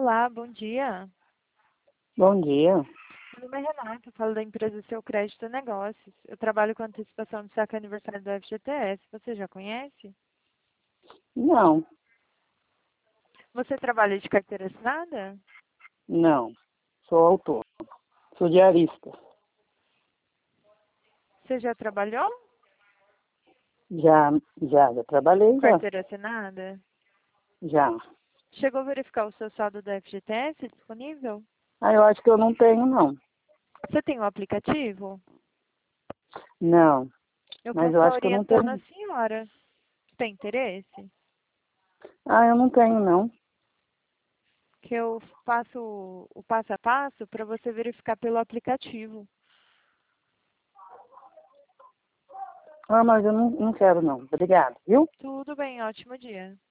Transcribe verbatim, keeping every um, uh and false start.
Olá, bom dia. Bom dia. Meu nome é Renata, falo da empresa Seu Crédito Negócios. Eu trabalho com antecipação de saque aniversário do F G T S. Você já conhece? Não, Você trabalha de carteira assinada? não. Sou autor. Sou diarista. Você já trabalhou Já, já, já com trabalhei, já. carteira assinada? Já. Chegou a verificar o seu saldo do F G T S disponível? Ah, eu acho que eu não tenho, não. Você tem o aplicativo? Não, Eu mas posso eu estar acho que eu não orientando a tenho. senhora. Tem interesse? Ah, eu não tenho, não. Que eu faço o passo a passo para você verificar pelo aplicativo. Ah, mas eu não, não quero, não. Obrigada, viu? Tudo bem, ótimo dia.